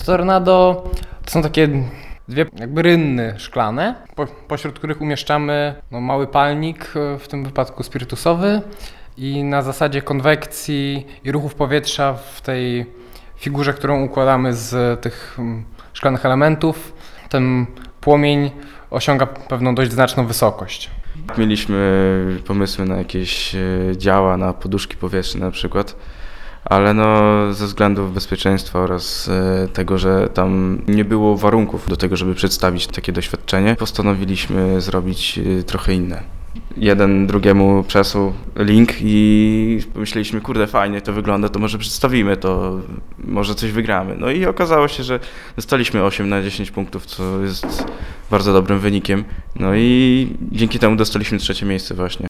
Tornado to są takie dwie jakby rynny szklane, pośród których umieszczamy mały palnik, w tym wypadku spirytusowy, i na zasadzie konwekcji i ruchów powietrza w tej figurze, którą układamy z tych szklanych elementów, ten płomień osiąga pewną dość znaczną wysokość. Mieliśmy pomysły na jakieś działa, na poduszki powietrzne na przykład, ale ze względów bezpieczeństwa oraz tego, że tam nie było warunków do tego, żeby przedstawić takie doświadczenie, postanowiliśmy zrobić trochę inne. Jeden drugiemu przesłał link i pomyśleliśmy, kurde, fajnie to wygląda, to może przedstawimy to, może coś wygramy. No i okazało się, że dostaliśmy 8 na 10 punktów, co jest bardzo dobrym wynikiem. No i dzięki temu dostaliśmy 3. miejsce właśnie.